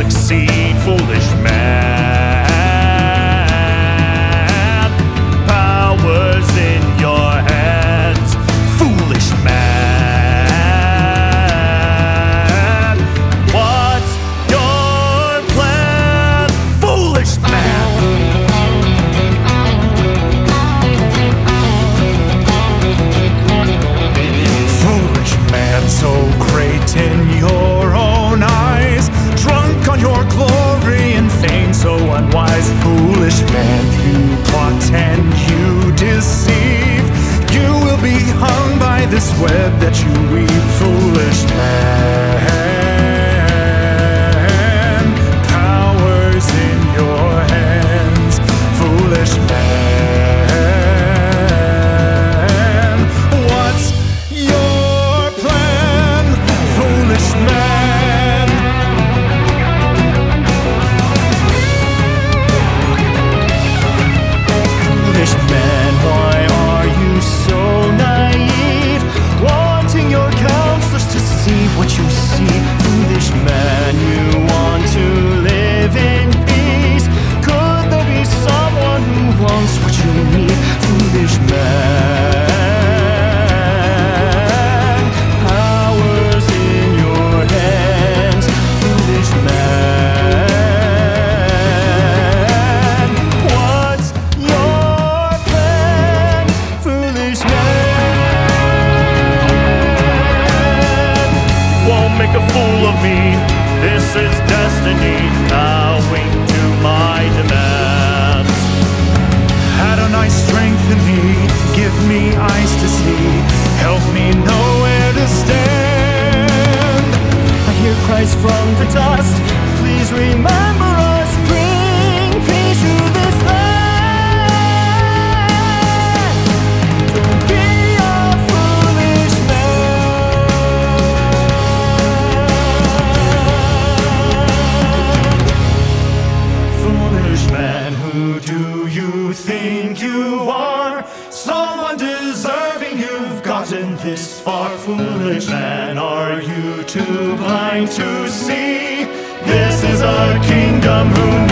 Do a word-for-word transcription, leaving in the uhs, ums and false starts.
succeed, foolish man. Power's in your hands, foolish man. What's your plan, foolish man? Foolish man, so great in your own eyes, drunk on your glory and fame, so unwise. Foolish man, you plot and you deceive. You will be hung by this web that you weave, foolish man. Power's in your hands, foolish man. What's your plan, foolish man? Foolish man, why are you so naive, wanting your counselors to see what you see? Foolish man, you want to live in peace. Could there be someone who wants what you need? Foolish man, power's in your hands, foolish man. What's your plan, foolish man? Won't make a fool of me, this is destiny, bowing to my demands. Adonai, strengthen me, give me eyes to see, help me know where to stand. I hear cries from the dust, please remember us, bring peace to this land. Don't be a foolish man. Foolish man, who do you think you are? Someone deserving, you've gotten this far. Foolish man, are you too blind to see? This is a kingdom who